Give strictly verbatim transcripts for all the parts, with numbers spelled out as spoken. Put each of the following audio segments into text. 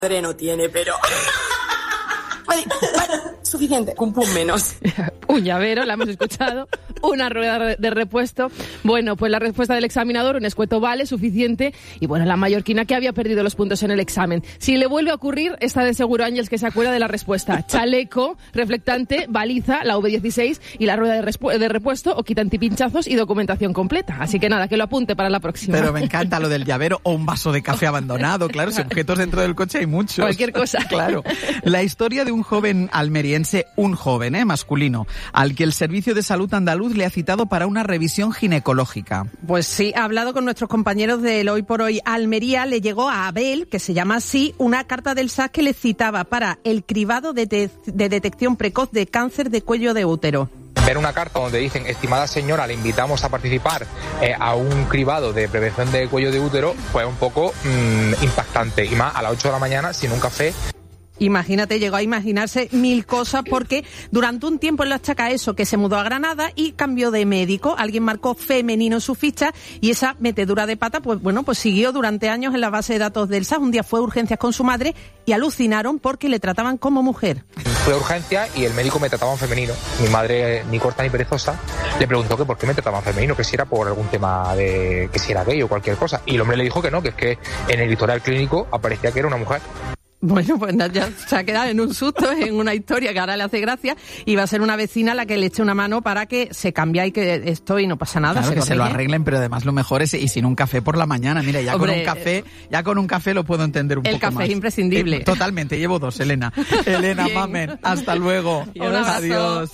madre no tiene, pero... Vale, vale, suficiente, un pum menos. Un llavero, la hemos escuchado, una rueda de repuesto. Bueno, pues la respuesta del examinador, un escueto vale, suficiente. Y bueno, la mallorquina que había perdido los puntos en el examen. Si le vuelve a ocurrir, está de seguro Ángels que se acuerda de la respuesta. Chaleco, reflectante, baliza, la V dieciséis y la rueda de, respu- de repuesto o quita antipinchazos y documentación completa. Así que nada, que lo apunte para la próxima. Pero me encanta lo del llavero o un vaso de café abandonado. Claro, si objetos dentro del coche hay muchos. Cualquier cosa. Claro. La historia de un joven almeriense, un joven, ¿eh? masculino, al que el Servicio de Salud andaluz le ha citado para una revisión ginecológica. Pues sí, ha hablado con nuestros compañeros del Hoy por Hoy Almería. Le llegó a Abel, que se llama así, una carta del S A C que le citaba para el cribado de, de, de detección precoz de cáncer de cuello de útero. Ver una carta donde dicen, estimada señora, le invitamos a participar eh, a un cribado de prevención de cuello de útero, pues un poco mmm, impactante. Y más a las ocho de la mañana sin un café. Imagínate, llegó a imaginarse mil cosas porque durante un tiempo él le achaca eso, que se mudó a Granada y cambió de médico. Alguien marcó femenino en su ficha y esa metedura de pata, pues bueno, pues siguió durante años en la base de datos del S A C. Un día fue a urgencias con su madre y alucinaron porque le trataban como mujer. Fue a urgencias y el médico me trataba en femenino. Mi madre, ni corta ni perezosa, le preguntó que por qué me trataba en femenino, que si era por algún tema de que si era gay o cualquier cosa. Y el hombre le dijo que no, que es que en el historial clínico aparecía que era una mujer. Bueno, pues ya se ha quedado en un susto, en una historia que ahora le hace gracia, y va a ser una vecina la que le eche una mano para que se cambie y que esto y no pasa nada. Claro, se que corrige. se lo arreglen, pero además lo mejor es y sin un café por la mañana. Mira, ya Hombre, con un café, ya con un café lo puedo entender un el poco más. El café es imprescindible. Eh, totalmente, llevo dos, Elena. Elena Mamen, hasta luego. Adiós.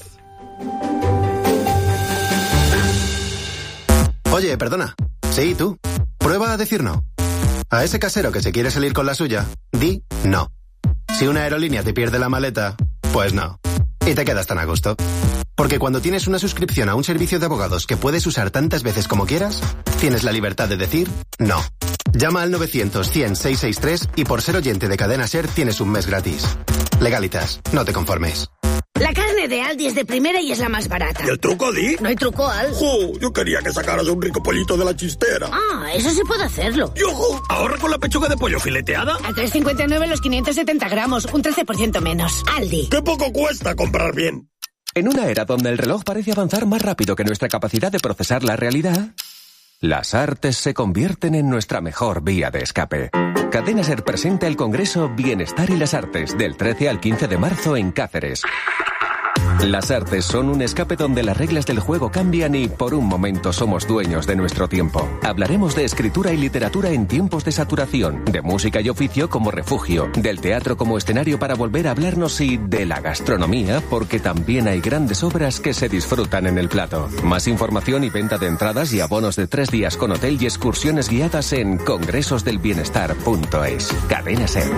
Oye, perdona. Sí, tú. Prueba a decir no. A ese casero que se quiere salir con la suya, di no. Si una aerolínea te pierde la maleta, pues no. Y te quedas tan a gusto. Porque cuando tienes una suscripción a un servicio de abogados que puedes usar tantas veces como quieras, tienes la libertad de decir no. Llama al novecientos cien seiscientos sesenta y tres y por ser oyente de Cadena SER tienes un mes gratis. Legalitas, no te conformes. La carne de Aldi es de primera y es la más barata. ¿Y el truco, Di? No hay truco, Al. ¡Jo! Yo quería que sacaras un rico pollito de la chistera. Ah, eso sí puede hacerlo. ¡Y ojo! Ahorra con la pechuga de pollo fileteada. A tres cincuenta y nueve los quinientos setenta gramos, un trece por ciento menos. Aldi. ¡Qué poco cuesta comprar bien! En una era donde el reloj parece avanzar más rápido que nuestra capacidad de procesar la realidad, las artes se convierten en nuestra mejor vía de escape. Cadena SER presenta el Congreso Bienestar y las Artes del trece al quince de marzo en Cáceres. Las artes son un escape donde las reglas del juego cambian y por un momento somos dueños de nuestro tiempo. Hablaremos de escritura y literatura en tiempos de saturación, de música y oficio como refugio, del teatro como escenario para volver a hablarnos y de la gastronomía, porque también hay grandes obras que se disfrutan en el plato. Más información y venta de entradas y abonos de tres días con hotel y excursiones guiadas en congresos del bienestar punto es. Cadena SER.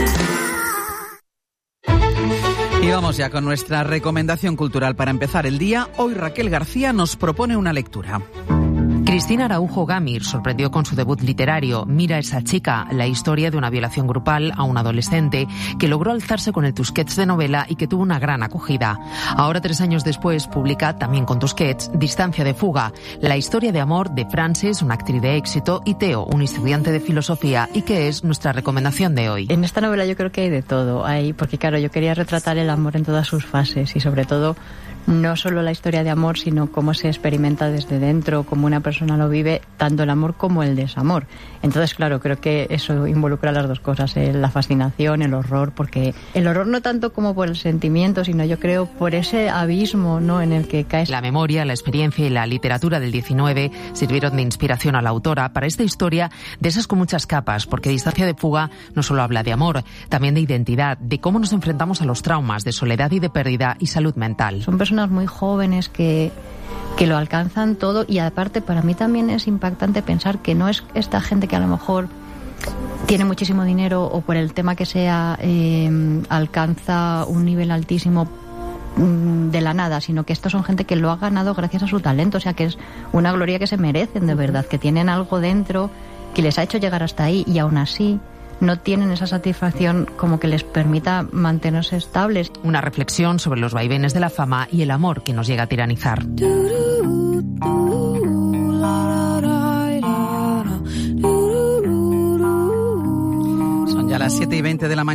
Y vamos ya con nuestra recomendación cultural para empezar el día. Hoy Raquel García nos propone una lectura. Cristina Araujo Gamir sorprendió con su debut literario Mira esa chica, la historia de una violación grupal a un adolescente que logró alzarse con el Tusquets de novela y que tuvo una gran acogida. Ahora, tres años después, publica, también con Tusquets, Distancia de fuga, la historia de amor de Frances, una actriz de éxito, y Teo, un estudiante de filosofía, y que es nuestra recomendación de hoy. En esta novela yo creo que hay de todo, hay, porque claro, yo quería retratar el amor en todas sus fases y sobre todo no solo la historia de amor, sino cómo se experimenta desde dentro, cómo una persona lo vive, tanto el amor como el desamor. Entonces, claro, creo que eso involucra las dos cosas, eh, la fascinación, el horror, porque el horror no tanto como por el sentimiento, sino yo creo por ese abismo, ¿no?, en el que caes. La memoria, la experiencia y la literatura del diecinueve sirvieron de inspiración a la autora para esta historia de esas con muchas capas, porque Distancia de fuga no solo habla de amor, también de identidad, de cómo nos enfrentamos a los traumas, de soledad y de pérdida y salud mental. Son personas muy jóvenes que, que lo alcanzan todo y aparte para mí también es impactante pensar que no es esta gente que a lo mejor tiene muchísimo dinero o por el tema que sea eh, alcanza un nivel altísimo mm, de la nada, sino que estos son gente que lo ha ganado gracias a su talento, o sea que es una gloria que se merecen de verdad, que tienen algo dentro que les ha hecho llegar hasta ahí y aún así no tienen esa satisfacción como que les permita mantenerse estables. Una reflexión sobre los vaivenes de la fama y el amor que nos llega a tiranizar. Son Y a las siete y veinte de la mañana